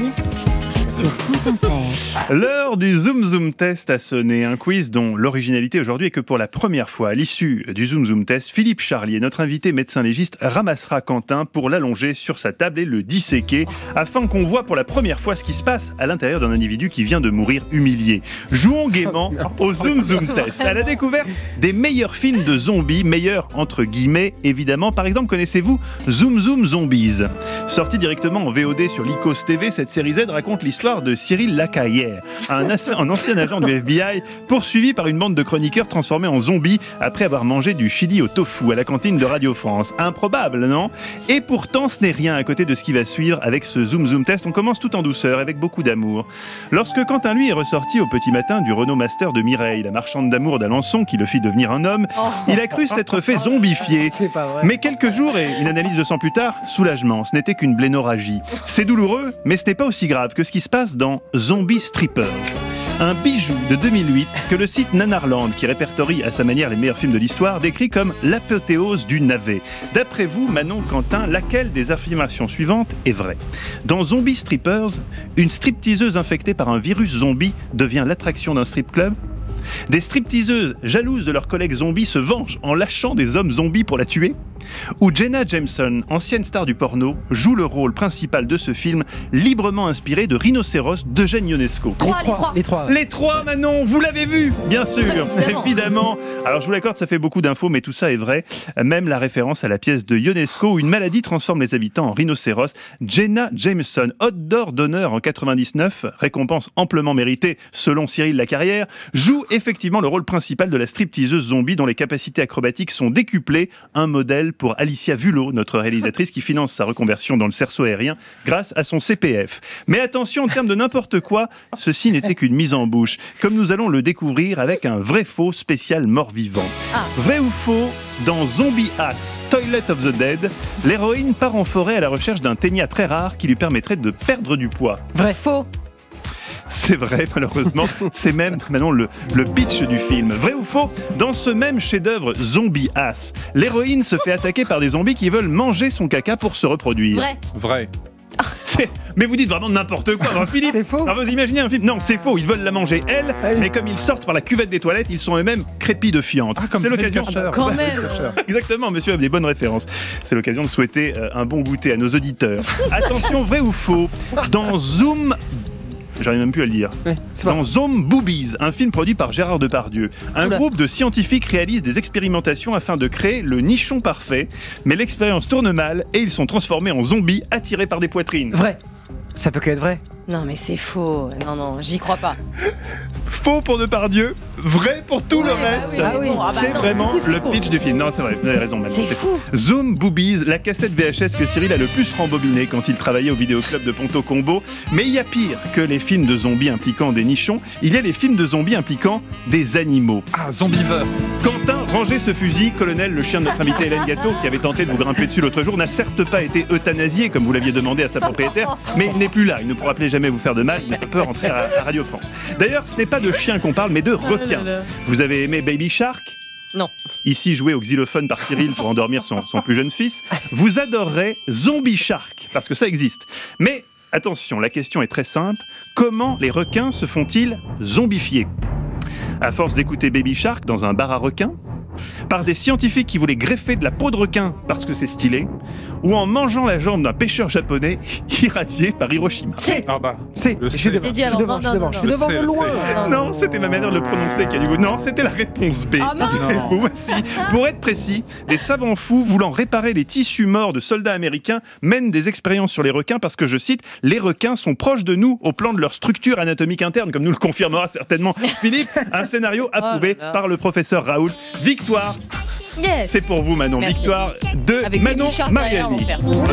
sur France Inter. L'heure du Zoom Zoom Test a sonné, un quiz dont l'originalité aujourd'hui est que pour la première fois, à l'issue du Zoom Zoom Test, Philippe Charlier, notre invité médecin légiste, ramassera Quentin pour l'allonger sur sa table et le disséquer, afin qu'on voit pour la première fois ce qui se passe à l'intérieur d'un individu qui vient de mourir humilié. Jouons gaiement au Zoom Zoom Test, à la découverte des meilleurs films de zombies, meilleurs entre guillemets évidemment. Par exemple, connaissez-vous Zoom Zoom Zombies ? Sorti directement en VOD sur Lycos TV, cette série Z raconte l'histoire de Cyril Lacaillère, un ancien agent du FBI poursuivi par une bande de chroniqueurs transformés en zombies après avoir mangé du chili au tofu à la cantine de Radio France. Improbable, non ? Et pourtant, ce n'est rien à côté de ce qui va suivre avec ce Zoom Zoom Test. On commence tout en douceur, avec beaucoup d'amour. Lorsque Quentin, lui, est ressorti au petit matin du Renault Master de Mireille, la marchande d'amour d'Alençon qui le fit devenir un homme, il a cru s'être fait zombifier. C'est pas vrai. Mais quelques jours et une analyse de sang plus tard, soulagement, ce n'était qu'une blénorragie. C'est douloureux, mais ce n'est pas aussi grave que ce qui se passe dans Zombie Strippers. Un bijou de 2008 que le site Nanarland, qui répertorie à sa manière les meilleurs films de l'histoire, décrit comme l'apothéose du navet. D'après vous, Manon, Quentin, laquelle des affirmations suivantes est vraie ? Dans Zombie Strippers, une stripteaseuse infectée par un virus zombie devient l'attraction d'un strip club ? Des stripteaseuses jalouses de leurs collègues zombies se vengent en lâchant des hommes zombies pour la tuer ? Où Jenna Jameson, ancienne star du porno, joue le rôle principal de ce film librement inspiré de Rhinocéros d'Eugène Ionesco. Les trois, Manon, vous l'avez vu, bien sûr, évidemment. Alors je vous l'accorde, ça fait beaucoup d'infos, mais tout ça est vrai. Même la référence à la pièce de Ionesco où une maladie transforme les habitants en rhinocéros. Jenna Jameson, Hôte d'or d'honneur en 99, récompense amplement méritée selon Cyril Lacarrière, joue effectivement le rôle principal de la stripteaseuse zombie dont les capacités acrobatiques sont décuplées, un modèle pour Alicia Vulot, notre réalisatrice qui finance sa reconversion dans le cerceau aérien grâce à son CPF. Mais attention, en termes de n'importe quoi, ceci n'était qu'une mise en bouche, comme nous allons le découvrir avec un vrai faux spécial mort-vivant. Vrai ou faux, dans Zombie Ass, Toilet of the Dead, l'héroïne part en forêt à la recherche d'un ténia très rare qui lui permettrait de perdre du poids. Vrai. Faux. C'est vrai, malheureusement. C'est même maintenant le pitch du film. Vrai ou faux ? Dans ce même chef-d'œuvre Zombie Ass, l'héroïne se fait attaquer par des zombies qui veulent manger son caca pour se reproduire. Vrai. Mais vous dites vraiment n'importe quoi, hein, Philippe. C'est faux. Alors vous imaginez un film ? Non, c'est faux. Ils veulent la manger elle, mais comme ils sortent par la cuvette des toilettes, ils sont eux-mêmes crépis de fiente. Comme c'est l'occasion. Quand même. Exactement, monsieur a des bonnes références. C'est l'occasion de souhaiter un bon goûter à nos auditeurs. Attention, vrai ou faux ? Dans J'arrive même plus à le dire. Dans Zoom Boobies, un film produit par Gérard Depardieu, un groupe de scientifiques réalise des expérimentations afin de créer le nichon parfait, mais l'expérience tourne mal et ils sont transformés en zombies attirés par des poitrines. Vrai. Ça peut qu'être vrai. Non, mais c'est faux. Non, j'y crois pas. Faux pour Depardieu, vrai pour tout le reste. C'est vraiment le pitch du film. Non, c'est vrai, vous avez raison. C'est fou. Zoom Boobies, la cassette VHS que Cyril a le plus rembobiné quand il travaillait au vidéoclub de Ponto Combo. Mais il y a pire que les films de zombies impliquant des nichons. Il y a les films de zombies impliquant des animaux. Ah, Zombiever. Quentin, rangez ce fusil. Colonel, le chien de notre invité Hélène Gâteau, qui avait tenté de vous grimper dessus l'autre jour, n'a certes pas été euthanasié comme vous l'aviez demandé à sa propriétaire, mais il n'est plus là. Il ne pourra plus jamais vous faire de mal. Il ne peut rentrer à Radio France. D'ailleurs, ce n'est pas de chien qu'on parle, mais de requin. Vous avez aimé Baby Shark ? Non. Ici joué au xylophone par Cyril pour endormir son plus jeune fils. Vous adorerez Zombie Shark, parce que ça existe. Mais attention, la question est très simple. Comment les requins se font-ils zombifier ? À force d'écouter Baby Shark dans un bar à requins ? Par des scientifiques qui voulaient greffer de la peau de requin parce que c'est stylé, ou en mangeant la jambe d'un pêcheur japonais irradié par Hiroshima. Je suis devant de loin. Non, c'était ma manière de le prononcer qui a du goût. Non, c'était la réponse B. Voici. Pour être précis, des savants fous voulant réparer les tissus morts de soldats américains mènent des expériences sur les requins parce que, je cite, les requins sont proches de nous au plan de leur structure anatomique interne, comme nous le confirmera certainement Philippe. Un scénario approuvé par le professeur Raoult. Victoire. Yes. C'est pour vous, Manon. Merci. Victoire de Avec Manon Mariani.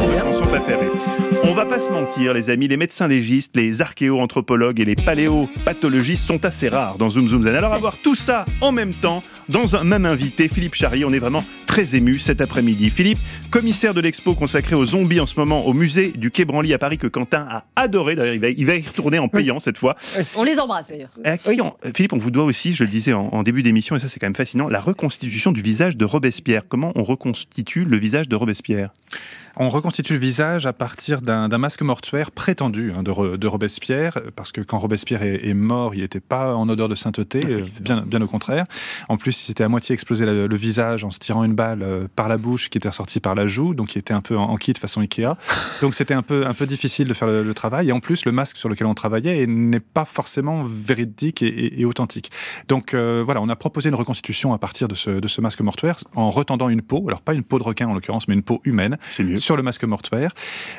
On va pas se mentir, les amis, les médecins légistes, les archéo-anthropologues et les paléopathologistes sont assez rares dans Zoom Zoom Zen. Alors avoir tout ça en même temps, dans un même invité, Philippe Charry, on est vraiment très ému cet après-midi. Philippe, commissaire de l'expo consacrée aux zombies en ce moment au musée du Quai Branly à Paris, que Quentin a adoré. D'ailleurs, il va y retourner en payant cette fois. On les embrasse d'ailleurs. Philippe, on vous doit aussi, je le disais en début d'émission, et ça c'est quand même fascinant, la reconstitution du visage de Robespierre. Comment on reconstitue le visage de Robespierre ? On reconstitue le visage à partir d'un masque mortuaire prétendu de Robespierre, parce que quand Robespierre est mort, il n'était pas en odeur de sainteté, bien au contraire. En plus, il s'était à moitié explosé le visage en se tirant une balle par la bouche qui était ressortie par la joue, donc il était un peu en kit façon Ikea. Donc c'était un peu difficile de faire le travail. Et en plus, le masque sur lequel on travaillait n'est pas forcément véridique et authentique. Donc voilà, on a proposé une reconstitution à partir de ce masque mortuaire en retendant une peau, alors pas une peau de requin en l'occurrence, mais une peau humaine. C'est mieux. Sur le masque mortuaire.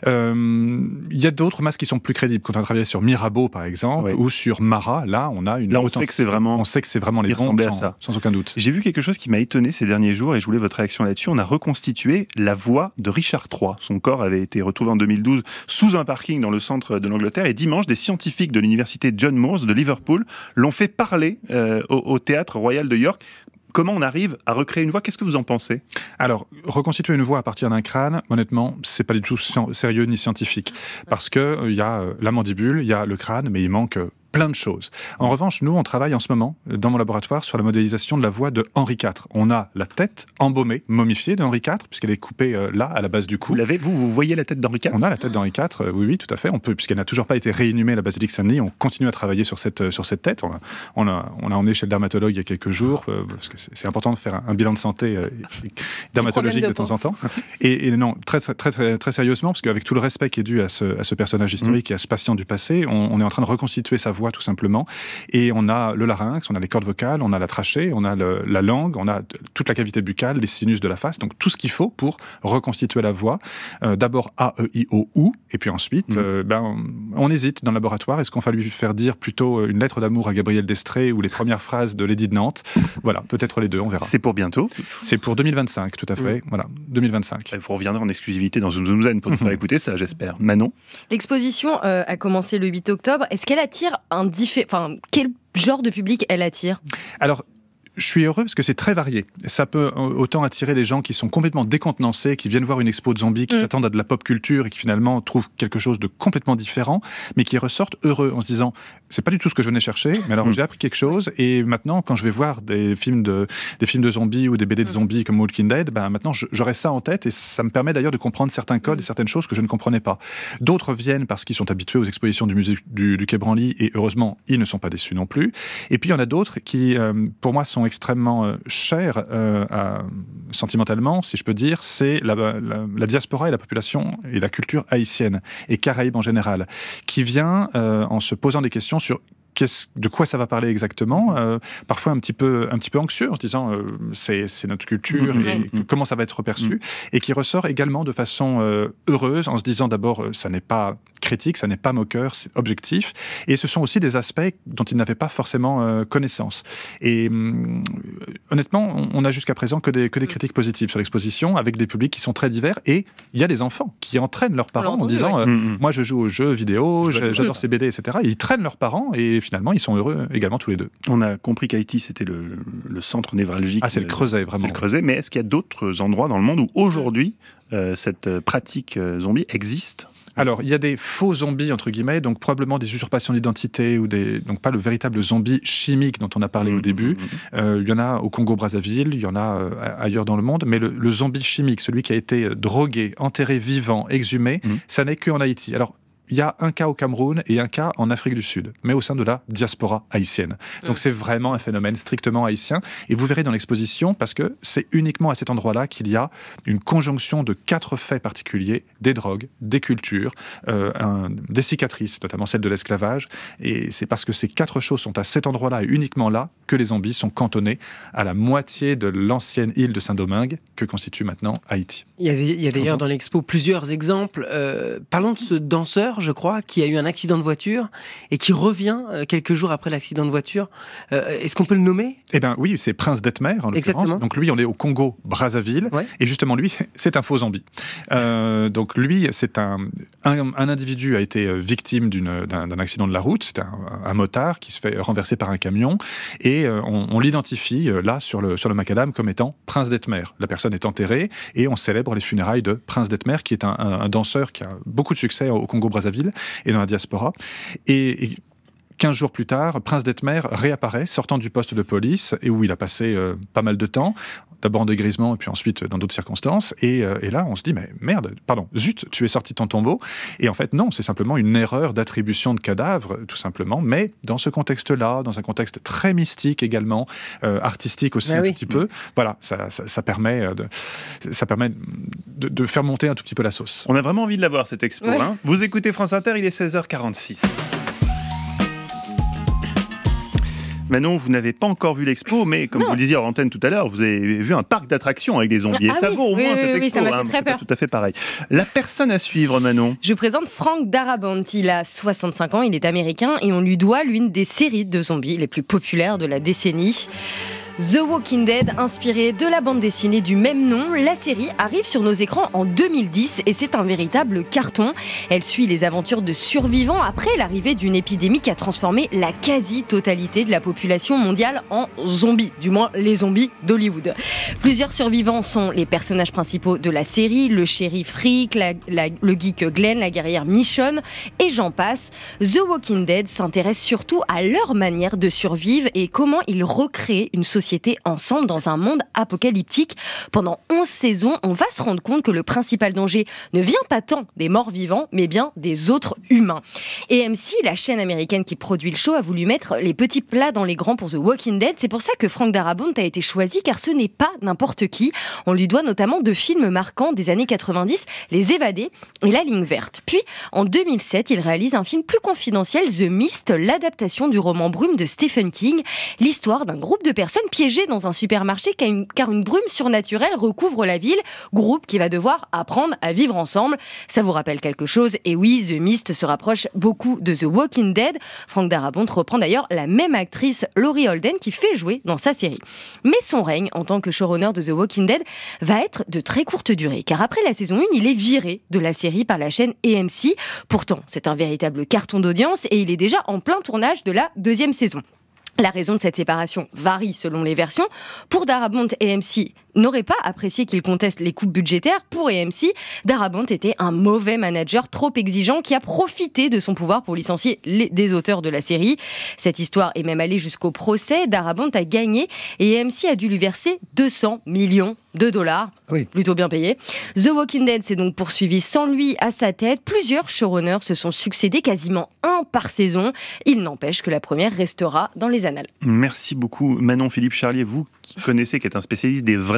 Il y a d'autres masques qui sont plus crédibles. Quand on a travaillé sur Mirabeau, par exemple, ou sur Marat, là, on a une... Là, on sait que c'est vraiment les bons, à ça. Sans aucun doute. J'ai vu quelque chose qui m'a étonné ces derniers jours, et je voulais votre réaction là-dessus. On a reconstitué la voix de Richard III. Son corps avait été retrouvé en 2012 sous un parking dans le centre de l'Angleterre, et dimanche, des scientifiques de l'université John Moores de Liverpool l'ont fait parler au Théâtre Royal de York. Comment on arrive à recréer une voix ? Qu'est-ce que vous en pensez ? Alors, reconstituer une voix à partir d'un crâne, honnêtement, c'est pas du tout sérieux ni scientifique. Parce que il y a la mandibule, il y a le crâne, mais il manque plein de choses. En revanche, nous, on travaille en ce moment, dans mon laboratoire, sur la modélisation de la voix de Henri IV. On a la tête embaumée, momifiée de Henri IV, puisqu'elle est coupée là, à la base du cou. Vous voyez la tête d'Henri IV ? On a la tête d'Henri IV, oui, tout à fait. On peut, puisqu'elle n'a toujours pas été réinhumée à la basilique Saint-Denis, on continue à travailler sur cette tête. On a emmené chez le dermatologue il y a quelques jours, parce que c'est important de faire un bilan de santé dermatologique de temps en temps. Et non, très, très, très, très sérieusement, parce qu'avec tout le respect qui est dû à ce personnage historique et à ce patient du passé, on est en train de reconstituer sa voix tout simplement, et on a le larynx, on a les cordes vocales, on a la trachée, on a la langue, on a toute la cavité buccale, les sinus de la face, donc tout ce qu'il faut pour reconstituer la voix. D'abord A, E, I, O, U, et puis ensuite on hésite dans le laboratoire, est-ce qu'on va lui faire dire plutôt une lettre d'amour à Gabriel Destrée ou les premières phrases de Lady de Nantes? Voilà, peut-être les deux, on verra. C'est pour bientôt? C'est pour 2025, tout à fait, voilà, 2025. Vous reviendrez en exclusivité dans Zoom Zoom Zen pour nous faire écouter ça, j'espère. Manon? L'exposition a commencé le 8 octobre. Est-ce qu'elle attire quel genre de public elle attire? Alors, je suis heureux parce que c'est très varié. Ça peut autant attirer des gens qui sont complètement décontenancés, qui viennent voir une expo de zombies, qui s'attendent à de la pop culture et qui finalement trouvent quelque chose de complètement différent, mais qui ressortent heureux en se disant c'est pas du tout ce que je venais chercher, mais alors j'ai appris quelque chose et maintenant quand je vais voir des films de zombies ou des BD de zombies comme Walking Dead, maintenant j'aurai ça en tête et ça me permet d'ailleurs de comprendre certains codes et certaines choses que je ne comprenais pas. D'autres viennent parce qu'ils sont habitués aux expositions du musée du Quai Branly et heureusement ils ne sont pas déçus non plus. Et puis il y en a d'autres qui pour moi sont extrêmement chers sentimentalement, si je peux dire, c'est la diaspora et la population et la culture haïtienne et Caraïbes en général, qui vient en se posant des questions sur de quoi ça va parler exactement, parfois un petit peu anxieux en se disant c'est notre culture et comment ça va être perçu, et qui ressort également de façon heureuse en se disant d'abord ça n'est pas critique, ça n'est pas moqueur, c'est objectif. Et ce sont aussi des aspects dont ils n'avaient pas forcément connaissance. Et honnêtement, on n'a jusqu'à présent que des critiques positives sur l'exposition, avec des publics qui sont très divers. Et il y a des enfants qui entraînent leurs parents en disant moi je joue aux jeux vidéo, j'adore ces BD, etc. Et ils traînent leurs parents et finalement ils sont heureux également tous les deux. On a compris qu'Haïti c'était le centre névralgique. Ah, c'est le creuset, vraiment. C'est le creuset, mais est-ce qu'il y a d'autres endroits dans le monde où aujourd'hui cette pratique zombie existe ? Alors, il y a des faux zombies, entre guillemets, donc probablement des usurpations d'identité, donc pas le véritable zombie chimique dont on a parlé au début. Il y en a au Congo-Brazzaville, il y en a ailleurs dans le monde, mais le zombie chimique, celui qui a été drogué, enterré vivant, exhumé, ça n'est qu'en Haïti. Alors, il y a un cas au Cameroun et un cas en Afrique du Sud, mais au sein de la diaspora haïtienne. Donc c'est vraiment un phénomène strictement haïtien. Et vous verrez dans l'exposition, parce que c'est uniquement à cet endroit-là qu'il y a une conjonction de 4 faits particuliers, des drogues, des cultures, des cicatrices, notamment celle de l'esclavage. Et c'est parce que ces 4 choses sont à cet endroit-là et uniquement là que les zombies sont cantonnés à la moitié de l'ancienne île de Saint-Domingue que constitue maintenant Haïti. Il y a d'ailleurs dans l'expo plusieurs exemples. Parlons de ce danseur, je crois, qui a eu un accident de voiture et qui revient quelques jours après l'accident de voiture. Est-ce qu'on peut le nommer ? Eh bien oui, c'est Prince d'Etmer en l'occurrence. Exactement. Donc lui, on est au Congo-Brazzaville. Ouais. Et justement, lui, c'est un faux zombie. Donc lui, c'est un individu a été victime d'un accident de la route. C'est un motard qui se fait renverser par un camion. Et on l'identifie là sur le macadam comme étant Prince d'Etmer. La personne est enterrée et on célèbre les funérailles de Prince d'Etmer, qui est un danseur qui a beaucoup de succès au Congo-Brazzaville et dans la diaspora. Et 15 jours plus tard, Prince d'Etmer réapparaît, sortant du poste de police, et où il a passé pas mal de temps, d'abord en dégrisement, et puis ensuite dans d'autres circonstances. Et là, on se dit, mais merde, zut, tu es sorti de ton tombeau. Et en fait, non, c'est simplement une erreur d'attribution de cadavre, tout simplement. Mais dans ce contexte-là, dans un contexte très mystique également, artistique aussi petit peu, voilà, ça permet de faire monter un tout petit peu la sauce. On a vraiment envie de la voir, cette expo. Ouais. Hein. Vous écoutez France Inter, il est 16h46. Manon, vous n'avez pas encore vu l'expo, mais comme vous le disiez en antenne tout à l'heure, vous avez vu un parc d'attractions avec des zombies. Et ça vaut au moins cette expo. Oui, ça m'a fait très peur. Tout à fait pareil. La personne à suivre, Manon. Je vous présente Frank Darabont. Il a 65 ans, il est américain et on lui doit l'une des séries de zombies les plus populaires de la décennie. The Walking Dead, inspiré de la bande dessinée du même nom, la série arrive sur nos écrans en 2010 et c'est un véritable carton. Elle suit les aventures de survivants après l'arrivée d'une épidémie qui a transformé la quasi-totalité de la population mondiale en zombies, du moins les zombies d'Hollywood. Plusieurs survivants sont les personnages principaux de la série, le shérif Rick, le geek Glenn, la guerrière Michonne et j'en passe. The Walking Dead s'intéresse surtout à leur manière de survivre et comment ils recréent une société ensemble dans un monde apocalyptique. Pendant 11 saisons, on va se rendre compte que le principal danger ne vient pas tant des morts vivants, mais bien des autres humains. AMC, la chaîne américaine qui produit le show, a voulu mettre les petits plats dans les grands pour The Walking Dead. C'est pour ça que Frank Darabont a été choisi, car ce n'est pas n'importe qui. On lui doit notamment 2 films marquants des années 90, Les Évadés et La Ligne Verte. Puis, en 2007, il réalise un film plus confidentiel, The Mist, l'adaptation du roman Brume de Stephen King, l'histoire d'un groupe de personnes piégé dans un supermarché car une brume surnaturelle recouvre la ville, groupe qui va devoir apprendre à vivre ensemble. Ça vous rappelle quelque chose ? Et oui, The Mist se rapproche beaucoup de The Walking Dead. Frank Darabont reprend d'ailleurs la même actrice Laurie Holden qui fait jouer dans sa série. Mais son règne en tant que showrunner de The Walking Dead va être de très courte durée, car après la saison 1, il est viré de la série par la chaîne AMC. Pourtant, c'est un véritable carton d'audience et il est déjà en plein tournage de la 2e saison. La raison de cette séparation varie selon les versions. Pour Darabont, AMC n'aurait pas apprécié qu'il conteste les coupes budgétaires. Pour AMC, Darabont était un mauvais manager trop exigeant qui a profité de son pouvoir pour licencier des auteurs de la série. Cette histoire est même allée jusqu'au procès. Darabont a gagné et AMC a dû lui verser 200 millions de dollars. Oui. Plutôt bien payé. The Walking Dead s'est donc poursuivi sans lui à sa tête. Plusieurs showrunners se sont succédés, quasiment un par saison. Il n'empêche que la première restera dans les annales. Merci beaucoup Manon. Philippe Charlier, vous qui connaissez, qui êtes un spécialiste des vrais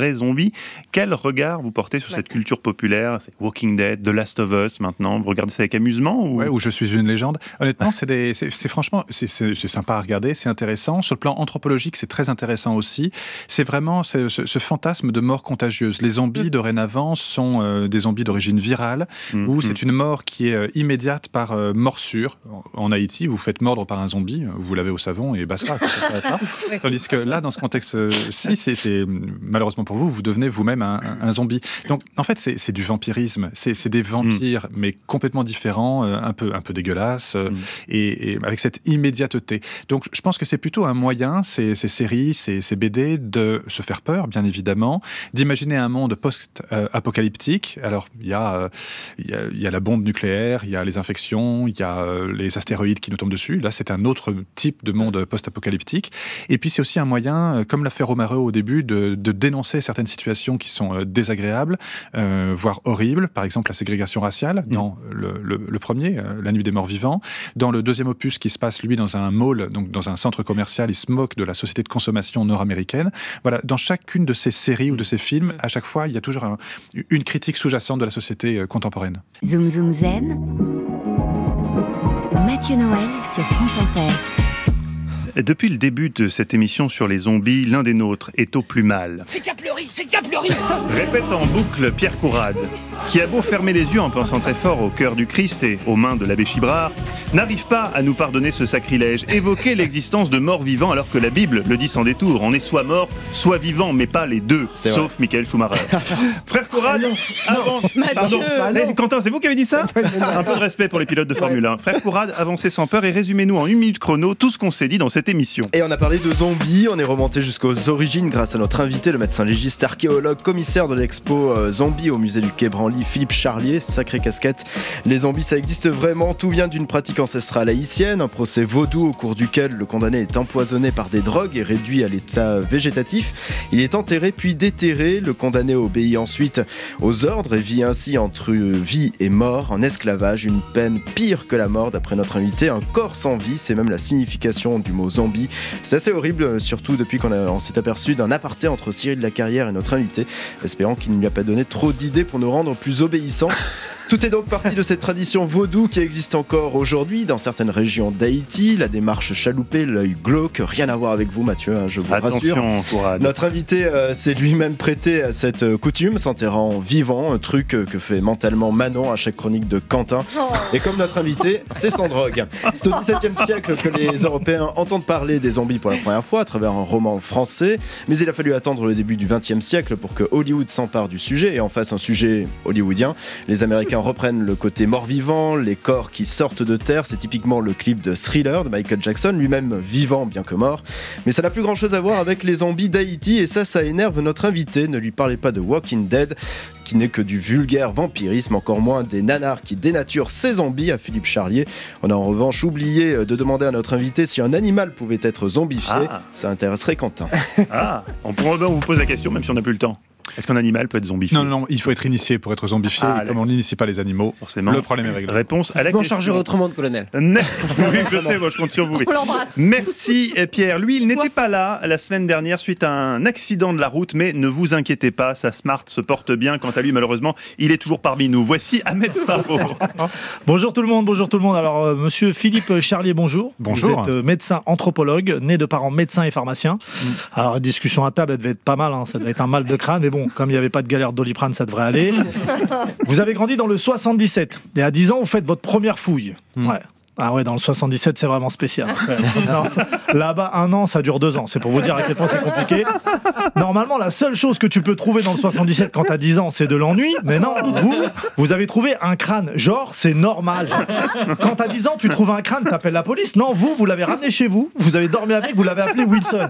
vrais zombies. Quel regard vous portez sur cette culture populaire? C'est Walking Dead, The Last of Us maintenant. Vous regardez ça avec amusement ou... Ouais, ou Je suis une légende. Honnêtement, franchement, c'est sympa à regarder, c'est intéressant. Sur le plan anthropologique, c'est très intéressant aussi. C'est vraiment ce fantasme de mort contagieuse. Les zombies, dorénavant, sont des zombies d'origine virale, où c'est une mort qui est immédiate par morsure. En Haïti, vous faites mordre par un zombie, vous lavez au savon et basta. Tandis que là, dans ce contexte-ci, c'est malheureusement pour vous, vous devenez vous-même un zombie. Donc, en fait, c'est du vampirisme. C'est des vampires, mais complètement différents, un peu dégueulasses, et avec cette immédiateté. Donc, je pense que c'est plutôt un moyen, ces séries, ces BD, de se faire peur, bien évidemment, d'imaginer un monde post-apocalyptique. Alors, il y a la bombe nucléaire, il y a les infections, il y a les astéroïdes qui nous tombent dessus. Là, c'est un autre type de monde post-apocalyptique. Et puis, c'est aussi un moyen, comme l'a fait Romero au début, de dénoncer certaines situations qui sont désagréables, voire horribles. Par exemple, la ségrégation raciale, dans le premier, La Nuit des Morts Vivants. Dans le deuxième opus, qui se passe, lui, dans un mall, donc dans un centre commercial, il se moque de la société de consommation nord-américaine. Voilà, dans chacune de ces séries ou de ces films, à chaque fois, il y a toujours une critique sous-jacente de la société contemporaine. Zoom Zoom Zen. Mathieu Noël sur France Inter. Depuis le début de cette émission sur les zombies, l'un des nôtres est au plus mal. C'est Capleuri, c'est Capleuri. Répète en boucle Pierre Courade, qui a beau fermer les yeux en pensant très fort au cœur du Christ et aux mains de l'abbé Chibrard, n'arrive pas à nous pardonner ce sacrilège. Évoquer l'existence de morts vivants alors que la Bible le dit sans détour. On est soit mort, soit vivant, mais pas les deux, sauf Michael Schumacher. Frère Courade, avant... Pardon, Quentin, c'est vous qui avez dit ça? Un peu de respect pour les pilotes de Formule 1. Frère Courade, avancez sans peur et résumez-nous en 1 minute chrono tout ce qu'on s'est dit dans cette émission. Et on a parlé de zombies, on est remonté jusqu'aux origines grâce à notre invité, le médecin légiste, archéologue, commissaire de l'expo Zombies au musée du Quai Branly, Philippe Charlier. Sacrée casquette. Les zombies, ça existe vraiment. Tout vient d'une pratique ancestrale haïtienne, un procès vaudou au cours duquel le condamné est empoisonné par des drogues et réduit à l'état végétatif. Il est enterré puis déterré. Le condamné obéit ensuite aux ordres et vit ainsi entre vie et mort, en esclavage, une peine pire que la mort d'après notre invité. Un corps sans vie, c'est même la signification du mot zombie. C'est assez horrible, surtout depuis qu'on s'est aperçu d'un aparté entre Cyril Lacarrière et notre invité, espérant qu'il ne lui a pas donné trop d'idées pour nous rendre plus obéissants. Tout est donc parti de cette tradition vaudou qui existe encore aujourd'hui dans certaines régions d'Haïti. La démarche chaloupée, l'œil glauque, rien à voir avec vous Mathieu, je vous rassure. Courade. Notre invité s'est lui-même prêté à cette coutume, s'enterrant vivant, un truc que fait mentalement Manon à chaque chronique de Quentin. Et comme notre invité, c'est sans drogue. C'est au XVIIe siècle que les Européens entendent parler des zombies pour la première fois à travers un roman français, mais il a fallu attendre le début du XXe siècle pour que Hollywood s'empare du sujet et en fasse un sujet hollywoodien. Les Américains reprennent le côté mort-vivant, les corps qui sortent de terre, c'est typiquement le clip de Thriller de Michael Jackson, lui-même vivant bien que mort. Mais ça n'a plus grand-chose à voir avec les zombies d'Haïti et ça énerve notre invité. Ne lui parlez pas de Walking Dead, qui n'est que du vulgaire vampirisme, encore moins des nanars qui dénaturent ces zombies, à Philippe Charlier. On a en revanche oublié de demander à notre invité si un animal pouvait être zombifié. Ça intéresserait Quentin. On vous pose la question même si on n'a plus le temps. Est-ce qu'un animal peut être zombifié? Non, il faut être initié pour être zombifié. Comme on n'initie pas les animaux, forcément, le problème est réglé. Réponse à la question. question. Chargerez autrement de colonel. Oui, je sais, moi je compte sur vous. On l'embrasse. Merci Pierre. Lui, il n'était pas là la semaine dernière suite à un accident de la route, mais ne vous inquiétez pas, sa Smart se porte bien. Quant à lui, malheureusement, il est toujours parmi nous. Voici Ahmed Sparrow. Bonjour tout le monde. Alors, monsieur Philippe Charlier, bonjour. Bonjour. Vous êtes médecin anthropologue, né de parents médecins et pharmaciens. Alors, la discussion à table, elle devait être pas mal, ça devait être un mal de crâne, mais bon, comme il n'y avait pas de galère Doliprane, ça devrait aller. Vous avez grandi dans le 77 et à 10 ans, vous faites votre première fouille. Ouais. Ah ouais, dans le 77, c'est vraiment spécial. Non, là-bas, 1 an, ça dure 2 ans. C'est pour vous dire à quel point c'est compliqué. Normalement, la seule chose que tu peux trouver dans le 77 quand t'as 10 ans, c'est de l'ennui. Mais non, vous avez trouvé un crâne. Genre, c'est normal. Quand t'as 10 ans, tu trouves un crâne, t'appelles la police. Non, vous l'avez ramené chez vous. Vous avez dormi avec, vous l'avez appelé Wilson.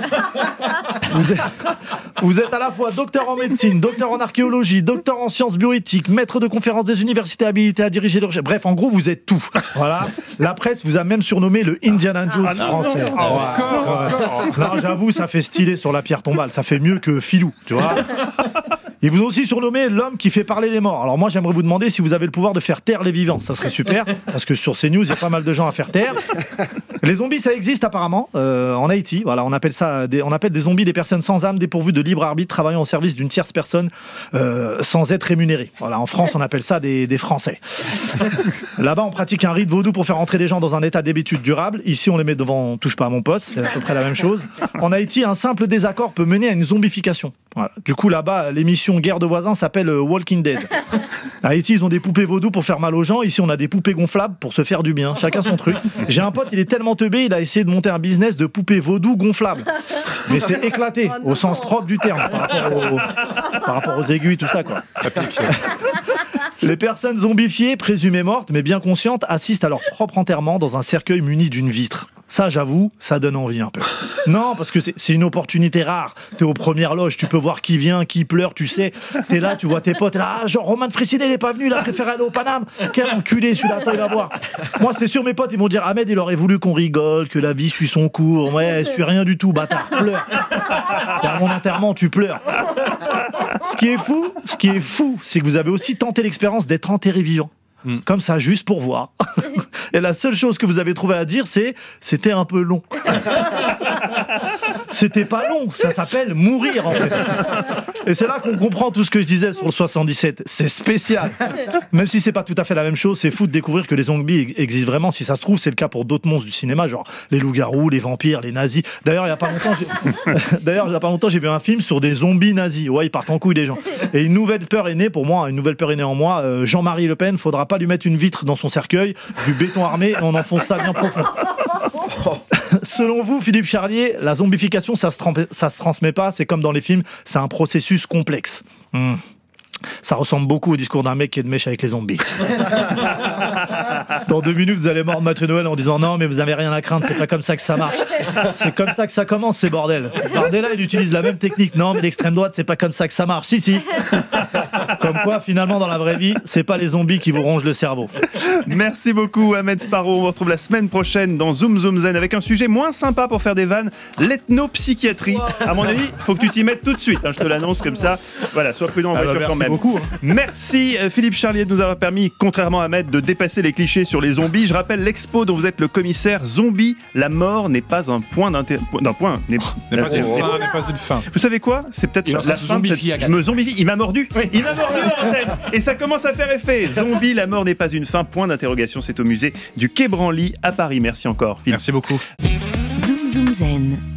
Vous êtes à la fois docteur en médecine, docteur en archéologie, docteur en sciences bioéthiques, maître de conférences des universités habilité à diriger le recherche. Bref, en gros, vous êtes tout. Voilà. La presse vous a même surnommé le Indiana Jones français. Non, j'avoue, ça fait stylé sur la pierre tombale. Ça fait mieux que Filou, tu vois. Ils vous ont aussi surnommé l'homme qui fait parler les morts. Alors moi, j'aimerais vous demander si vous avez le pouvoir de faire taire les vivants. Ça serait super, parce que sur CNews, il y a pas mal de gens à faire taire. Les zombies, ça existe apparemment en Haïti. Voilà, on appelle des zombies des personnes sans âme, dépourvues de libre arbitre, travaillant au service d'une tierce personne sans être rémunérées. Voilà, en France, on appelle ça des Français. Là-bas, on pratique un rite vaudou pour faire entrer des gens dans un état d'hébétude durable. Ici, on les met devant touche pas à mon poste, c'est à peu près la même chose. En Haïti, un simple désaccord peut mener à une zombification. Voilà. Du coup, là-bas, l'émission Guerre de voisins s'appelle Walking Dead. À Haïti, ils ont des poupées vaudou pour faire mal aux gens. Ici, on a des poupées gonflables pour se faire du bien. Chacun son truc. J'ai un pote, il est tellement teubé, il a essayé de monter un business de poupées vaudou gonflables. Mais c'est éclaté, au sens propre du terme, par rapport aux aiguilles, tout ça, quoi. Ça pique. Les personnes zombifiées, présumées mortes, mais bien conscientes, assistent à leur propre enterrement dans un cercueil muni d'une vitre. Ça, j'avoue, ça donne envie un peu. Non, parce que c'est une opportunité rare. T'es aux premières loges, tu peux voir qui vient, qui pleure, tu sais. T'es là, tu vois tes potes, t'es là, genre Roman Frécinet, il est pas venu, il a préféré aller au Paname. Quel enculé celui-là, attends, il va voir. Moi, c'est sûr, mes potes, ils vont dire, Ahmed, il aurait voulu qu'on rigole, que la vie suit son cours. Ouais, elle suit rien du tout, bâtard, pleure. Et à mon enterrement, tu pleures. Ce qui est fou, c'est que vous avez aussi tenté l'expérience d'être enterré vivant. Comme ça, juste pour voir. Et la seule chose que vous avez trouvé à dire, c'était un peu long. C'était pas long, ça s'appelle mourir en fait. Et c'est là qu'on comprend tout ce que je disais sur le 77. C'est spécial. Même si c'est pas tout à fait la même chose, c'est fou de découvrir que les zombies existent vraiment. Si ça se trouve, c'est le cas pour d'autres monstres du cinéma, genre les loups-garous, les vampires, les nazis. D'ailleurs, il y a pas longtemps, j'ai vu un film sur des zombies nazis. Ouais, ils partent en couille, les gens. Et une nouvelle peur est née en moi. Jean-Marie Le Pen, faudra pas lui mettre une vitre dans son cercueil, du béton armé, et on enfonce ça bien profond. Selon vous, Philippe Charlier, la zombification, ça se transmet pas, c'est comme dans les films, c'est un processus complexe. Ça ressemble beaucoup au discours d'un mec qui est de mèche avec les zombies. Dans 2 minutes, vous allez mordre Mathieu Noël en disant non, mais vous avez rien à craindre, c'est pas comme ça que ça marche. C'est comme ça que ça commence, ces bordels. Bardella, il utilise la même technique. Non, mais l'extrême droite, c'est pas comme ça que ça marche. Si. Comme quoi, finalement, dans la vraie vie, c'est pas les zombies qui vous rongent le cerveau. Merci beaucoup, Ahmed Sparrow. On vous retrouve la semaine prochaine dans Zoom Zoom Zen avec un sujet moins sympa pour faire des vannes, l'ethnopsychiatrie. À mon avis, faut que tu t'y mettes tout de suite. Je te l'annonce comme ça. Voilà, sois prudent en voiture quand même. Beaucoup. Merci Philippe Charlier de nous avoir permis, contrairement à Ahmed, de dépasser les clichés sur les zombies. Je rappelle l'expo dont vous êtes le commissaire. Zombie, la mort n'est pas un point d'intérêt. N'est pas une fin. Vous savez quoi ? C'est peut-être la fin de cette... Je me zombifie. Il m'a mordu. Oui. Il m'a mordu en tête. Et ça commence à faire effet. Zombie, la mort n'est pas une fin. Point d'interrogation. C'est au musée du Quai Branly à Paris. Merci encore, Philippe. Merci beaucoup. Zoom Zoom Zen.